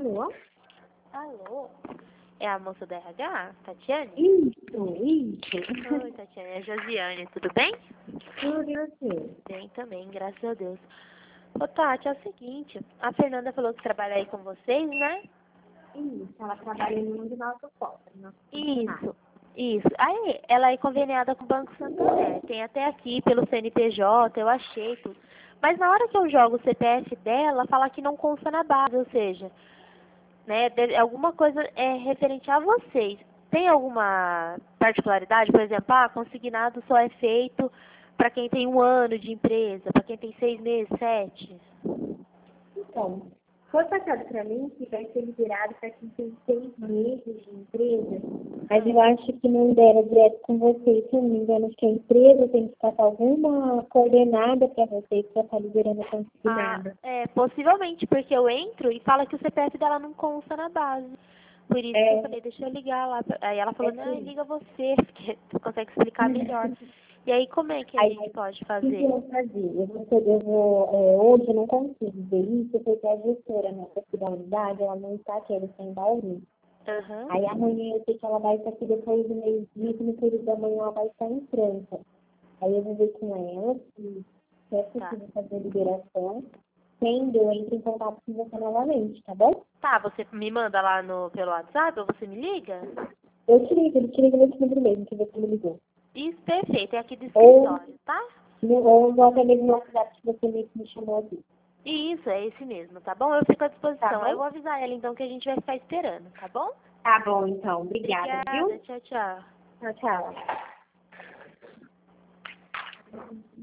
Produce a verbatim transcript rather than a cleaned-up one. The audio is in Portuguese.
Alô? Alô? É a moça da R H, Tatiane? Isso, isso. Oi, Tatiane, é a Josiane, tudo bem? Tudo e você? Bem também, graças a Deus. Ô, Tati, é o seguinte, a Fernanda falou que trabalha aí com vocês, né? Isso, ela trabalha em um de nossos fotos, nosso funcionário. Isso, isso. Aí, ela é conveniada com o Banco Santander, tem até aqui pelo C N P J, eu achei tudo. Mas na hora que eu jogo o C P F dela, fala que não consta na base, ou seja, né, de- alguma coisa é referente a vocês. Tem alguma particularidade, por exemplo, ah, consignado só é feito para quem tem um ano de empresa, para quem tem seis meses, sete? Então, foi passado para mim que vai ser liberado para quem tem seis meses de empresa, mas eu acho que não deram direto com vocês. Se eu não me engano, acho que a empresa tem que passar alguma coordenada para vocês para estar liberando a Ah, consignada. é, possivelmente, porque eu entro e fala que o C P F dela não consta na base. Por isso que eu É, falei, deixa eu ligar lá. pra- Aí ela falou, é por não, isso. liga você, porque tu consegue explicar melhor. E aí, como é que a Aí, gente pode o que que eu fazer? vou fazer? Eu vou, eu vou é, hoje eu não consigo ver isso, porque a gestora nossa aqui da unidade, ela não está aqui, ela está em Bauru. Aham. Aí amanhã eu sei que ela vai estar aqui depois do meio-dia, que no período da manhã ela vai estar em França. Aí eu vou ver com ela se, se é Tá. possível fazer a liberação. Sendo, eu entro em contato com você novamente, tá bom? Tá, você me manda lá no, pelo WhatsApp ou você me liga? Eu te ligo, eu te ligo nesse número mesmo que você me ligou. Isso, perfeito. É aqui do Ou, escritório, tá? ou eu vou até mesmo no WhatsApp que você me, me chamou aqui. Isso, é esse mesmo, tá bom? Eu fico à Tá disposição. Eu bom? vou avisar ela então que a gente vai ficar esperando, tá bom? Tá bom, então. Obrigada, Obrigada, viu? tchau, tchau. Tchau, tchau.